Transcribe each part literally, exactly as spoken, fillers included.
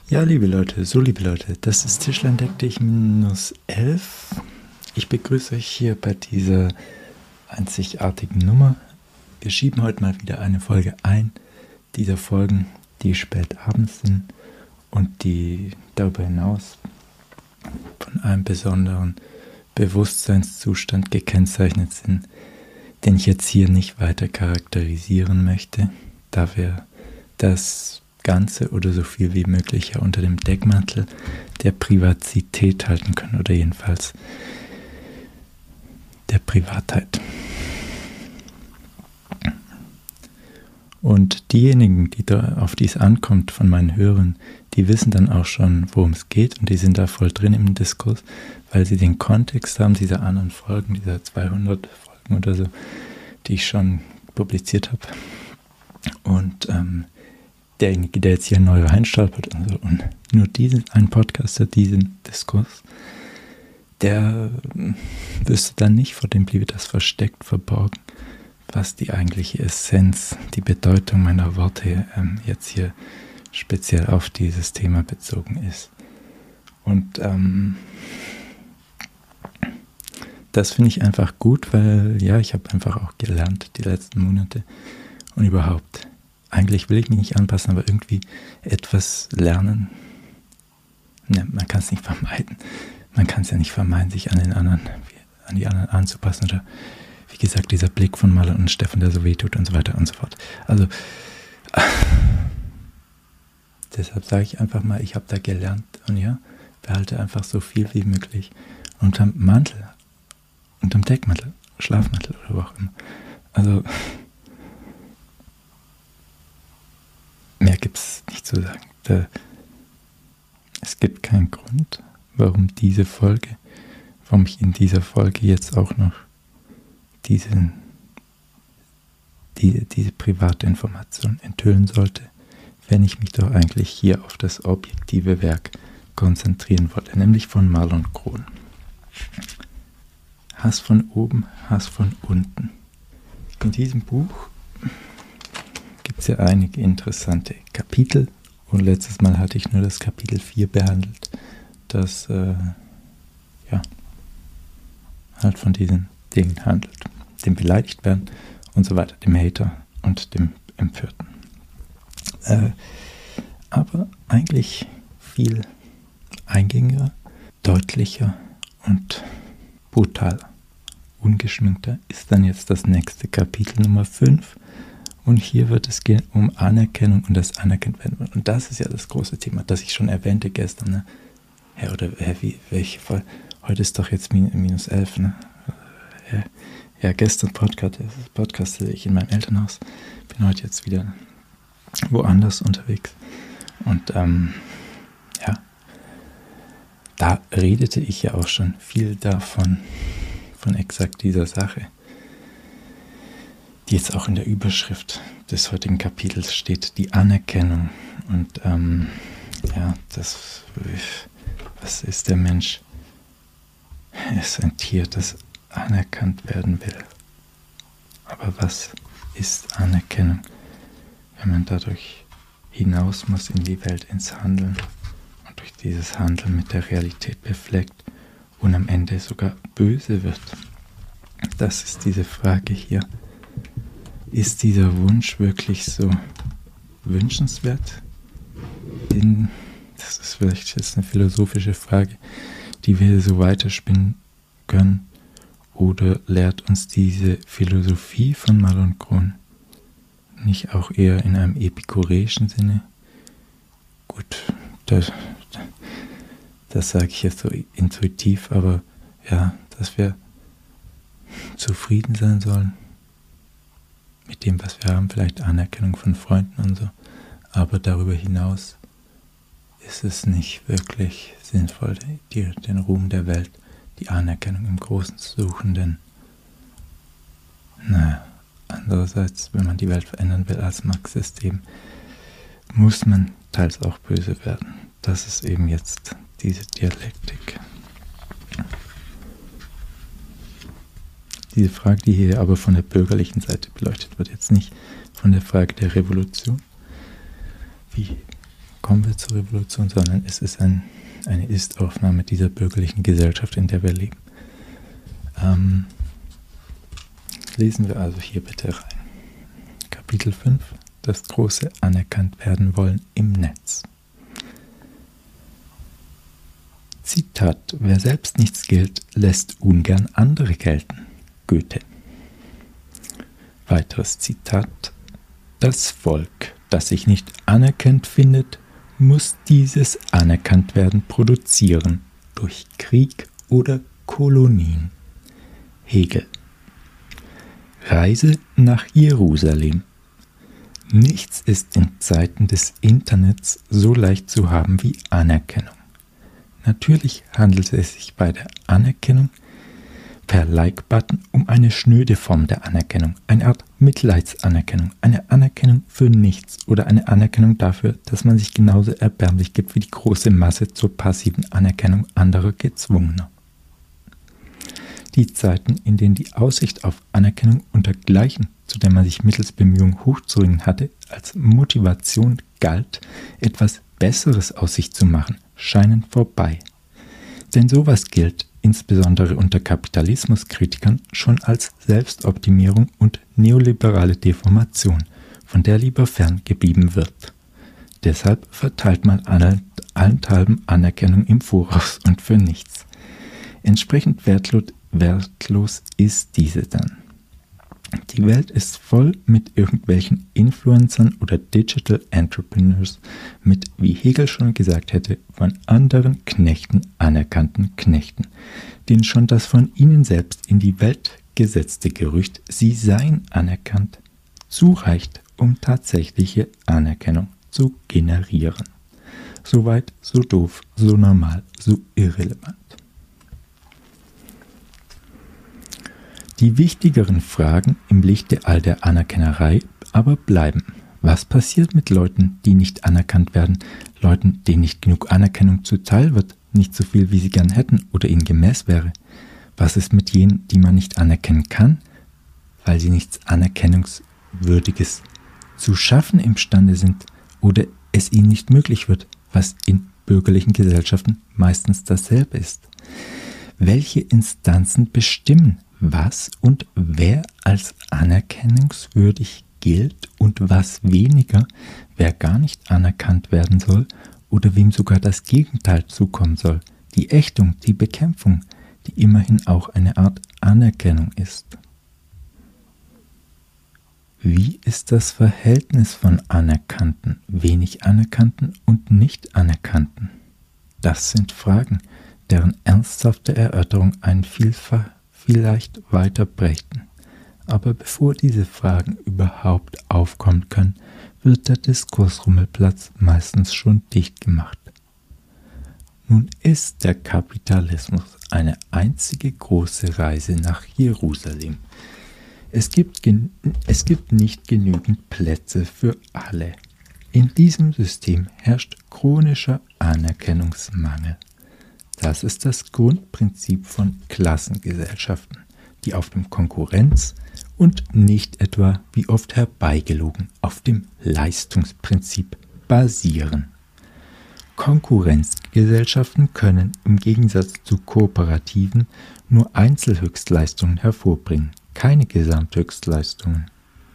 Ja, liebe Leute, so liebe Leute, das ist Tischlein deck dich minus elf. Ich begrüße euch hier bei dieser einzigartigen Nummer. Wir schieben heute mal wieder eine Folge ein, dieser Folgen, die spät abends sind und die darüber hinaus von einem besonderen Bewusstseinszustand gekennzeichnet sind, den ich jetzt hier nicht weiter charakterisieren möchte, da wir das Ganze oder so viel wie möglich ja unter dem Deckmantel der Privatität halten können oder jedenfalls der Privatheit. Und diejenigen, die da, auf die es ankommt von meinen Hörern, die wissen dann auch schon, worum es geht und die sind da voll drin im Diskurs, weil sie den Kontext haben dieser anderen Folgen, dieser zweihundert Folgen oder so, die ich schon publiziert habe. Und ähm, derjenige, der jetzt hier neu reinstolpert und, so, und nur diesen einen Podcast hat, diesen Diskurs, der wüsste dann nicht, vor dem bliebe das versteckt, verborgen, was die eigentliche Essenz, die Bedeutung meiner Worte ähm, jetzt hier speziell auf dieses Thema bezogen ist. Und ähm, das finde ich einfach gut, weil ja, ich habe einfach auch gelernt die letzten Monate und überhaupt. Eigentlich will ich mich nicht anpassen, aber irgendwie etwas lernen. Ne, man kann es nicht vermeiden. Man kann es ja nicht vermeiden, sich an den anderen, an die anderen anzupassen. Oder wie gesagt, dieser Blick von Marlon und Stefan, der so wehtut und so weiter und so fort. Also deshalb sage ich einfach mal, ich habe da gelernt und ja, behalte einfach so viel wie möglich unterm Mantel, unterm Deckmantel, Schlafmantel oder wo auch immer. Also mehr gibt es nicht zu sagen. Da, es gibt keinen Grund, warum diese Folge, warum ich in dieser Folge jetzt auch noch diesen, die, diese private Information enthüllen sollte, wenn ich mich doch eigentlich hier auf das objektive Werk konzentrieren wollte, nämlich von Marlon Krohn. Hass von oben, Hass von unten. In diesem Buch gibt es ja einige interessante Kapitel und letztes Mal hatte ich nur das Kapitel vier behandelt, das äh, ja, halt von diesen Dingen handelt, dem beleidigt werden und so weiter, dem Hater und dem Empörten. Äh, aber eigentlich viel eingängiger, deutlicher und brutaler, ungeschminkter ist dann jetzt das nächste Kapitel Nummer fünf. Und hier wird es gehen um Anerkennung und das Anerkanntwerden. Und das ist ja das große Thema, das ich schon erwähnte gestern. Ne? Ja, oder hä, wie, welche Folge? Heute ist doch jetzt minus elf. Ne? Ja, ja, gestern Podcast, podcastete ich in meinem Elternhaus. Bin heute jetzt wieder woanders unterwegs. Und ähm, ja, da redete ich ja auch schon viel davon, von exakt dieser Sache, die jetzt auch in der Überschrift des heutigen Kapitels steht, die Anerkennung. Und ähm, ja, das, was ist der Mensch? Er ist ein Tier, das anerkannt werden will. Aber was ist Anerkennung, wenn man dadurch hinaus muss in die Welt, ins Handeln und durch dieses Handeln mit der Realität befleckt und am Ende sogar böse wird? Das ist diese Frage hier. Ist dieser Wunsch wirklich so wünschenswert? In, das ist vielleicht jetzt eine philosophische Frage, die wir so weiterspinnen können. Oder lehrt uns diese Philosophie von Marlon Krohn nicht auch eher in einem epikureischen Sinne? Gut, das, das sage ich jetzt so intuitiv, aber ja, dass wir zufrieden sein sollen mit dem, was wir haben, vielleicht Anerkennung von Freunden und so, aber darüber hinaus ist es nicht wirklich sinnvoll, die, den Ruhm der Welt, die Anerkennung im Großen zu suchen, denn naja, andererseits, wenn man die Welt verändern will als Marxist eben, muss man teils auch böse werden. Das ist eben jetzt diese Dialektik. Diese Frage, die hier aber von der bürgerlichen Seite beleuchtet wird, jetzt nicht von der Frage der Revolution. Wie kommen wir zur Revolution, sondern es ist ein, eine Ist-Aufnahme dieser bürgerlichen Gesellschaft, in der wir leben. Ähm, lesen wir also hier bitte rein. Kapitel fünf, das große anerkannt werden wollen im Netz. Zitat: Wer selbst nichts gilt, lässt ungern andere gelten. Goethe. Weiteres Zitat: Das Volk, das sich nicht anerkannt findet, muss dieses Anerkanntwerden produzieren, durch Krieg oder Kolonien. Hegel. Reise nach Jerusalem. Nichts ist in Zeiten des Internets so leicht zu haben wie Anerkennung. Natürlich handelt es sich bei der Anerkennung per Like-Button um eine schnöde Form der Anerkennung, eine Art Mitleidsanerkennung, eine Anerkennung für nichts oder eine Anerkennung dafür, dass man sich genauso erbärmlich gibt wie die große Masse zur passiven Anerkennung anderer Gezwungener. Die Zeiten, in denen die Aussicht auf Anerkennung untergleichen, zu der man sich mittels Bemühungen hochzuringen hatte, als Motivation galt, etwas Besseres aus sich zu machen, scheinen vorbei. Denn sowas gilt, insbesondere unter Kapitalismuskritikern, schon als Selbstoptimierung und neoliberale Deformation, von der lieber fern geblieben wird. Deshalb verteilt man allenthalben Anerkennung im Voraus und für nichts. Entsprechend wertlos, wertlos ist diese dann. Die Welt ist voll mit irgendwelchen Influencern oder Digital Entrepreneurs, mit, wie Hegel schon gesagt hätte, von anderen Knechten anerkannten Knechten, denen schon das von ihnen selbst in die Welt gesetzte Gerücht, sie seien anerkannt, zureicht, um tatsächliche Anerkennung zu generieren. Soweit, so doof, so normal, so irrelevant. Die wichtigeren Fragen im Lichte all der Anerkennerei aber bleiben. Was passiert mit Leuten, die nicht anerkannt werden, Leuten, denen nicht genug Anerkennung zuteil wird, nicht so viel, wie sie gern hätten oder ihnen gemäß wäre? Was ist mit jenen, die man nicht anerkennen kann, weil sie nichts Anerkennungswürdiges zu schaffen imstande sind oder es ihnen nicht möglich wird, was in bürgerlichen Gesellschaften meistens dasselbe ist? Welche Instanzen bestimmen, was und wer als anerkennungswürdig gilt und was weniger, wer gar nicht anerkannt werden soll oder wem sogar das Gegenteil zukommen soll, die Ächtung, die Bekämpfung, die immerhin auch eine Art Anerkennung ist. Wie ist das Verhältnis von Anerkannten, wenig Anerkannten und nicht Anerkannten? Das sind Fragen, deren ernsthafte Erörterung einen Vielfalt vielleicht weiter brächten. Aber bevor diese Fragen überhaupt aufkommen können, wird der Diskursrummelplatz meistens schon dicht gemacht. Nun ist der Kapitalismus eine einzige große Reise nach Jerusalem. Es gibt, gen- es gibt nicht genügend Plätze für alle. In diesem System herrscht chronischer Anerkennungsmangel. Das ist das Grundprinzip von Klassengesellschaften, die auf dem Konkurrenz- und nicht etwa, wie oft herbeigelogen, auf dem Leistungsprinzip basieren. Konkurrenzgesellschaften können im Gegensatz zu kooperativen nur Einzelhöchstleistungen hervorbringen, keine Gesamthöchstleistungen.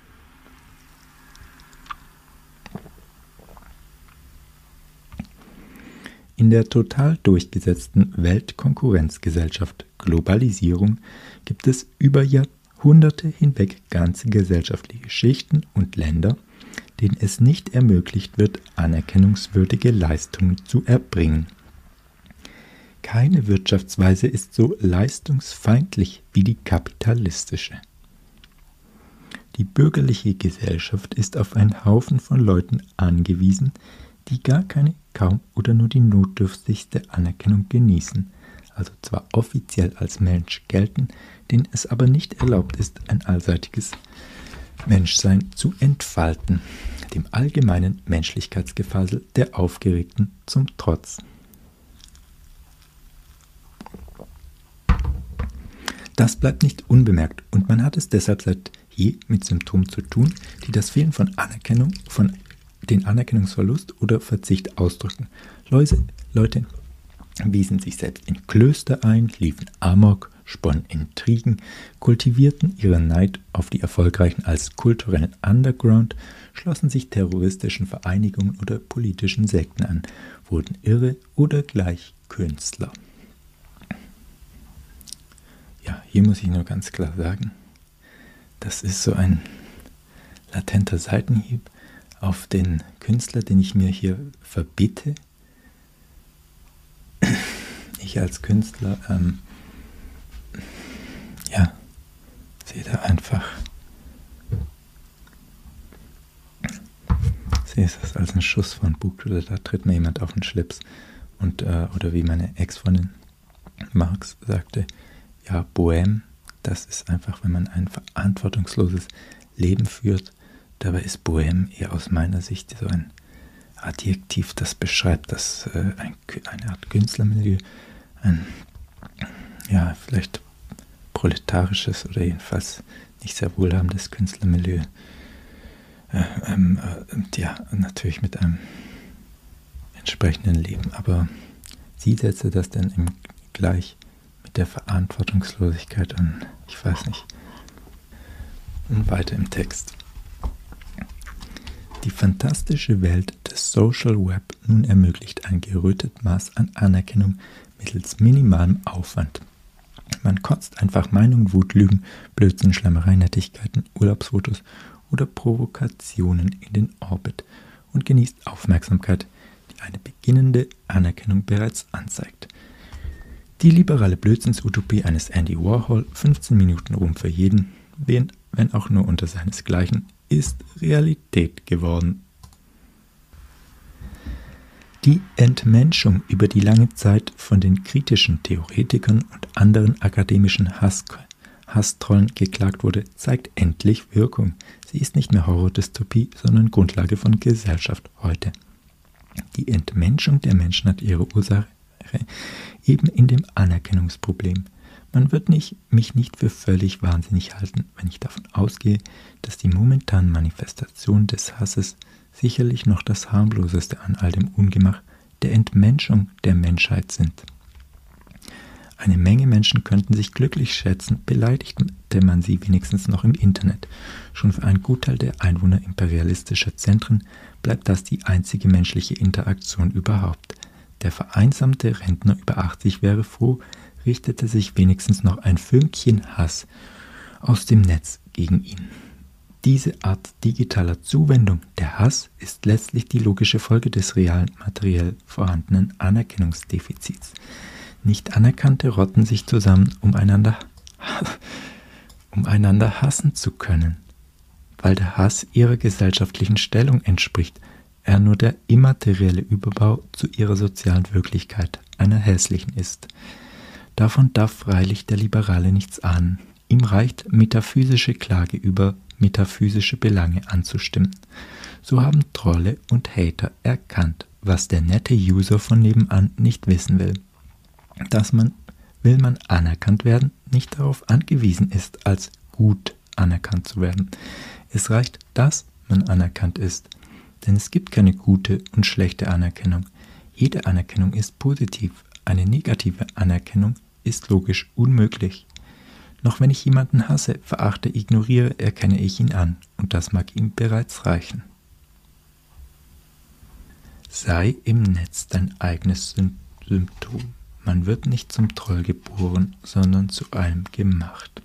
In der total durchgesetzten Weltkonkurrenzgesellschaft Globalisierung gibt es über Jahrhunderte hinweg ganze gesellschaftliche Schichten und Länder, denen es nicht ermöglicht wird, anerkennungswürdige Leistungen zu erbringen. Keine Wirtschaftsweise ist so leistungsfeindlich wie die kapitalistische. Die bürgerliche Gesellschaft ist auf einen Haufen von Leuten angewiesen, die gar keine, kaum oder nur die notdürftigste Anerkennung genießen, also zwar offiziell als Mensch gelten, denen es aber nicht erlaubt ist, ein allseitiges Menschsein zu entfalten, dem allgemeinen Menschlichkeitsgefasel der Aufgeregten zum Trotz. Das bleibt nicht unbemerkt und man hat es deshalb seit je mit Symptomen zu tun, die das Fehlen von Anerkennung von den Anerkennungsverlust oder Verzicht ausdrücken. Leute, Leute wiesen sich selbst in Klöster ein, liefen Amok, sponnen Intrigen, kultivierten ihren Neid auf die Erfolgreichen als kulturellen Underground, schlossen sich terroristischen Vereinigungen oder politischen Sekten an, wurden irre oder gleich Künstler. Ja, hier muss ich nur ganz klar sagen, das ist so ein latenter Seitenhieb auf den Künstler, den ich mir hier verbitte. Ich als Künstler, ähm, ja, sehe da einfach, sehe es als einen Schuss von Bug, oder da tritt mir jemand auf den Schlips. Und, äh, oder wie meine Ex-Freundin Marx sagte, ja, Bohème, das ist einfach, wenn man ein verantwortungsloses Leben führt. Dabei ist Bohème eher aus meiner Sicht so ein Adjektiv, das beschreibt das, äh, ein, eine Art Künstlermilieu, ein, ja, vielleicht proletarisches oder jedenfalls nicht sehr wohlhabendes Künstlermilieu. Äh, ähm, äh, ja, natürlich mit einem entsprechenden Leben. Aber sie setzte das dann im gleich mit der Verantwortungslosigkeit an. Ich weiß nicht. Und weiter im Text. Die fantastische Welt des Social Web nun ermöglicht ein gerötet Maß an Anerkennung mittels minimalem Aufwand. Man kotzt einfach Meinungen, Wut, Lügen, Blödsinn, Schleimerei, Nettigkeiten, Urlaubsfotos oder Provokationen in den Orbit und genießt Aufmerksamkeit, die eine beginnende Anerkennung bereits anzeigt. Die liberale Blödsinnsutopie eines Andy Warhol, fünfzehn Minuten Ruhm für jeden, wenn, wenn auch nur unter seinesgleichen, ist Realität geworden. Die Entmenschung, über die lange Zeit von den kritischen Theoretikern und anderen akademischen Hass, Hasstrollen geklagt wurde, zeigt endlich Wirkung. Sie ist nicht mehr Horror-Dystopie, sondern Grundlage von Gesellschaft heute. Die Entmenschung der Menschen hat ihre Ursache eben in dem Anerkennungsproblem. Man wird nicht, mich nicht für völlig wahnsinnig halten, wenn ich davon ausgehe, dass die momentanen Manifestationen des Hasses sicherlich noch das harmloseste an all dem Ungemach der Entmenschung der Menschheit sind. Eine Menge Menschen könnten sich glücklich schätzen, beleidigte man sie wenigstens noch im Internet. Schon für einen Gutteil der Einwohner imperialistischer Zentren bleibt das die einzige menschliche Interaktion überhaupt. Der vereinsamte Rentner über achtzig wäre froh, richtete sich wenigstens noch ein Fünkchen Hass aus dem Netz gegen ihn. Diese Art digitaler Zuwendung, der Hass, ist letztlich die logische Folge des realen materiell vorhandenen Anerkennungsdefizits. Nicht Anerkannte rotten sich zusammen, um einander, um einander hassen zu können, weil der Hass ihrer gesellschaftlichen Stellung entspricht, er nur der immaterielle Überbau zu ihrer sozialen Wirklichkeit, einer hässlichen ist. Davon darf freilich der Liberale nichts ahnen. Ihm reicht, metaphysische Klage über metaphysische Belange anzustimmen. So haben Trolle und Hater erkannt, was der nette User von nebenan nicht wissen will. Dass man, will man anerkannt werden, nicht darauf angewiesen ist, als gut anerkannt zu werden. Es reicht, dass man anerkannt ist. Denn es gibt keine gute und schlechte Anerkennung. Jede Anerkennung ist positiv. Eine negative Anerkennung ist logisch unmöglich. Noch wenn ich jemanden hasse, verachte, ignoriere, erkenne ich ihn an. Und das mag ihm bereits reichen. Sei im Netz dein eigenes Symptom. Man wird nicht zum Troll geboren, sondern zu einem gemacht.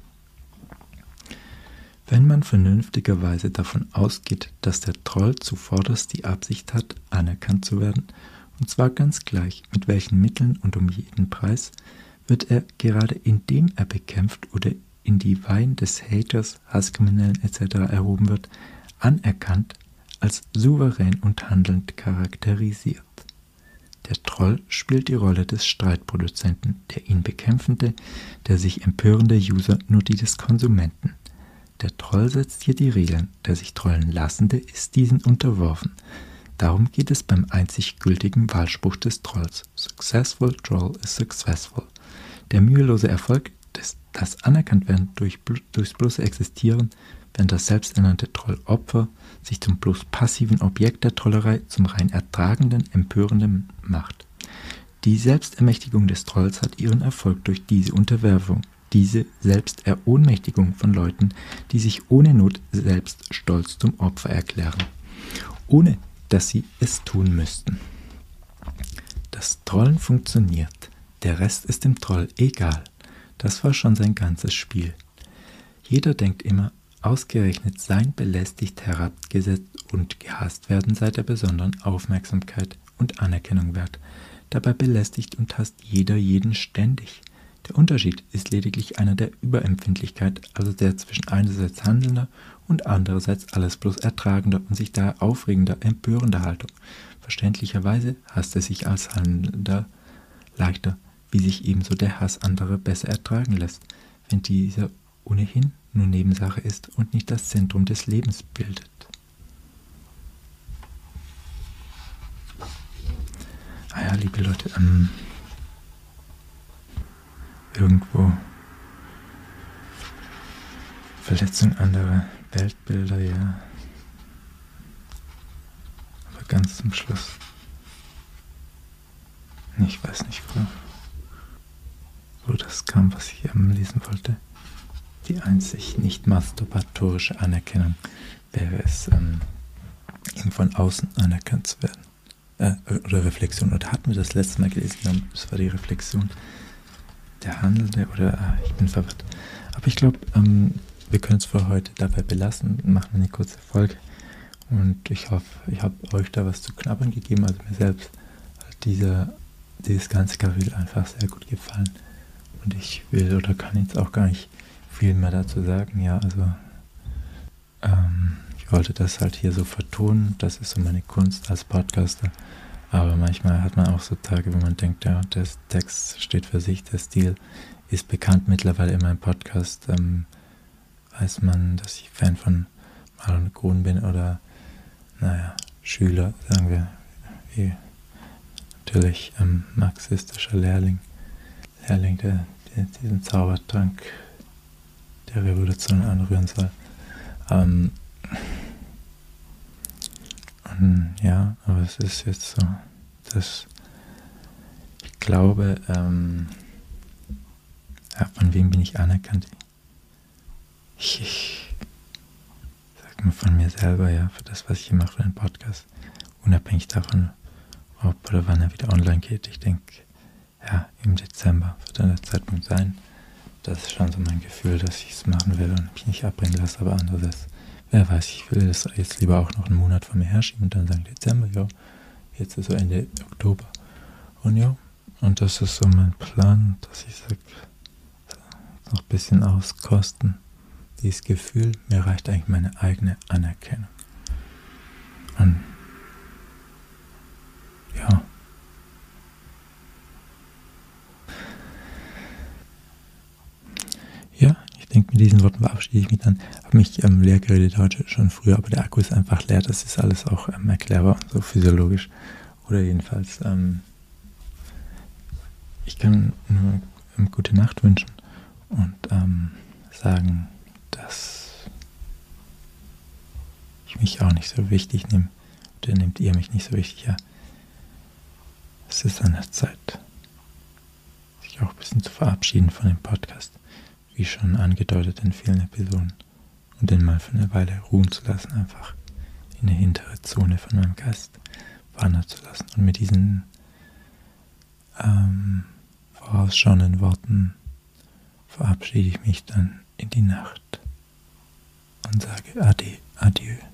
Wenn man vernünftigerweise davon ausgeht, dass der Troll zuvorderst die Absicht hat, anerkannt zu werden, und zwar ganz gleich, mit welchen Mitteln und um jeden Preis, wird er, gerade indem er bekämpft oder in die Weihen des Haters, Hasskriminellen et cetera erhoben wird, anerkannt, als souverän und handelnd charakterisiert. Der Troll spielt die Rolle des Streitproduzenten, der ihn bekämpfende, der sich empörende User nur die des Konsumenten. Der Troll setzt hier die Regeln, der sich trollen Lassende ist diesen unterworfen. Darum geht es beim einzig gültigen Wahlspruch des Trolls. Successful Troll is successful. Der mühelose Erfolg, des, das Anerkanntwerden durch, durchs bloße Existieren, während das selbsternannte Trollopfer sich zum bloß passiven Objekt der Trollerei, zum rein ertragenden, empörenden macht. Die Selbstermächtigung des Trolls hat ihren Erfolg durch diese Unterwerfung, diese Selbsterohnmächtigung von Leuten, die sich ohne Not selbst stolz zum Opfer erklären, ohne dass sie es tun müssten. Das Trollen funktioniert, der Rest ist dem Troll egal. Das war schon sein ganzes Spiel. Jeder denkt immer, ausgerechnet sein belästigt, herabgesetzt und gehasst werden sei der besonderen Aufmerksamkeit und Anerkennung wert. Dabei belästigt und hasst jeder jeden ständig. Der Unterschied ist lediglich einer der Überempfindlichkeit, also der zwischen einerseits handelnder und andererseits alles bloß ertragender und sich daher aufregender, empörender Haltung. Verständlicherweise hasst er sich als Handelnder leichter, wie sich ebenso der Hass anderer besser ertragen lässt, wenn dieser ohnehin nur Nebensache ist und nicht das Zentrum des Lebens bildet. Ah ja, liebe Leute, ähm, irgendwo Verletzung anderer Weltbilder, ja. Aber ganz zum Schluss, ich weiß nicht, wo, wo das kam, was ich ähm, lesen wollte. Die einzig nicht masturbatorische Anerkennung wäre es, ähm, ihm von außen anerkannt zu werden. Äh, oder Reflexion. Oder hatten wir das letzte Mal gelesen? Das war die Reflexion. Der Handelnde oder, ah, ich bin verwirrt. Aber ich glaube, ähm, wir können es für heute dabei belassen. Machen wir eine kurze Folge. Und ich hoffe, ich habe euch da was zu knabbern gegeben. Also mir selbst hat dieser, dieses ganze Kapitel einfach sehr gut gefallen. Und ich will oder kann jetzt auch gar nicht viel mehr dazu sagen. Ja, also ähm, ich wollte das halt hier so vertonen. Das ist so meine Kunst als Podcaster. Aber manchmal hat man auch so Tage, wo man denkt, ja, der Text steht für sich, der Stil ist bekannt mittlerweile in meinem Podcast. Ähm, weiß man, dass ich Fan von Marlon Grun bin oder, naja, Schüler, sagen wir, wie natürlich ähm, marxistischer Lehrling, Lehrling, der, der diesen Zaubertrank der Revolution anrühren soll. Ähm, und, ja, aber es ist jetzt so, dass ich glaube, ähm, ja, von wem bin ich anerkannt? Ich, ich sag mal von mir selber, ja, für das, was ich hier mache, für den Podcast, unabhängig davon, ob oder wann er wieder online geht. Ich denke, ja, im Dezember wird dann der Zeitpunkt sein. Das ist schon so mein Gefühl, dass ich es machen will und mich nicht abbringen lasse, aber andererseits, wer weiß, ich will das jetzt lieber auch noch einen Monat vor mir herschieben und dann sagen Dezember, ja, jetzt ist so Ende Oktober. Und ja, und das ist so mein Plan, dass ich sage, so, noch ein bisschen auskosten, dieses Gefühl, mir reicht eigentlich meine eigene Anerkennung. Und ja, ja, ich denke, mit diesen Worten verabschiede ich mich dann. Habe mich ähm, leer geredet heute schon früher, aber der Akku ist einfach leer. Das ist alles auch ähm, erklärbar und so physiologisch. Oder jedenfalls, ähm, ich kann nur ähm, gute Nacht wünschen und ähm, sagen, dass ich mich auch nicht so wichtig nehme. Oder nehmt ihr mich nicht so wichtig? Ja, es ist an der Zeit, sich auch ein bisschen zu verabschieden von dem Podcast. Wie schon angedeutet in vielen Episoden, und den mal für eine Weile ruhen zu lassen, einfach in eine hintere Zone von meinem Geist wandern zu lassen. Und mit diesen ähm, vorausschauenden Worten verabschiede ich mich dann in die Nacht und sage Ade, Adieu.